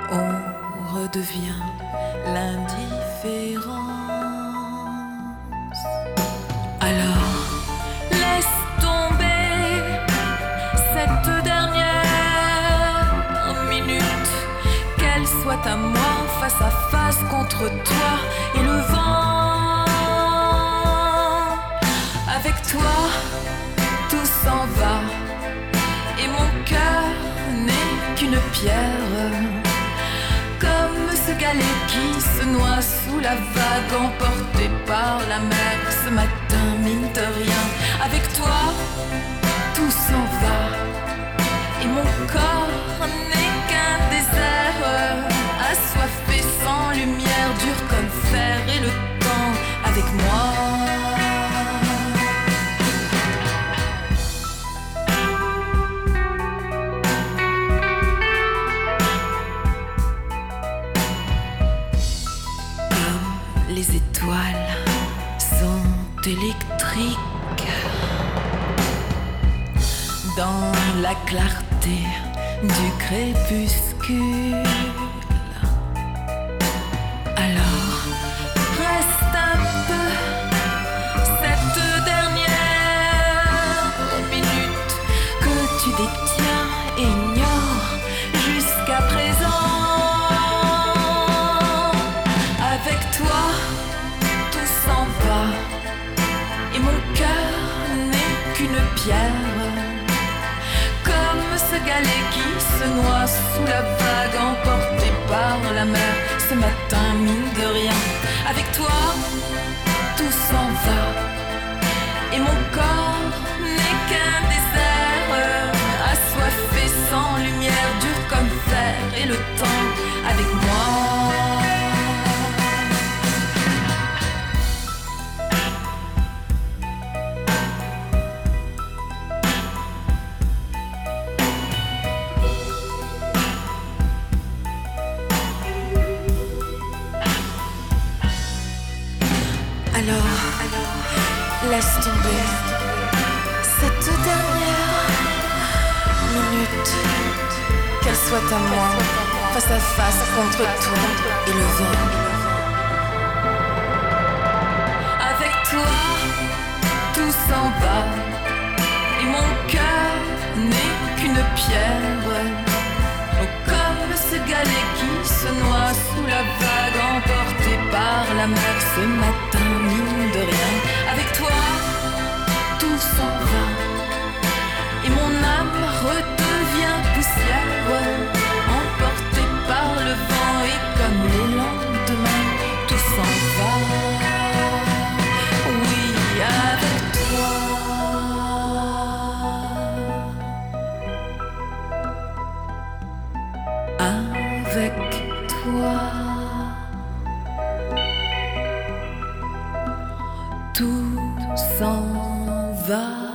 on redevient l'indifférence. Alors, laisse tomber cette dernière minute, qu'elle soit à moi face à face contre toi et le vent. Avec toi, tout s'en va et mon cœur n'est qu'une pierre. Comme ce galet qui se noie sous la vague, emporté par la mer ce matin, mine de rien. Avec toi, tout s'en va et mon corps n'est qu'un désert, assoiffé sans lumière, dur comme fer, et le temps avec moi. Les étoiles sont électriques dans la clarté du crépuscule. Alors, reste un peu cette dernière minute que tu détiens et ignores jusqu'à présent. Avec toi, tout s'en va et mon cœur n'est qu'une pierre. Comme ce galet qui se noie sous la vague, emporté par la mer ce matin, mine de rien. Avec toi, tout s'en va et mon corps n'est qu'un désert, assoiffé sans lumière, dur comme fer, et le temps avec moi. Alors, laisse tomber cette dernière minute, qu'elle soit à moi, face à face contre toi et le vent. Avec toi, tout s'en va et mon cœur n'est qu'une pierre. Oh, comme ce galet qui se noie sous la vague, emporté par la mer ce matin, mine de rien. Avec toi, tout s'en va et mon âme redevient poussière, emportée par le vent, et comme les lendemains, tout s'en va. Oui, avec toi. Avec toi, tout s'en va.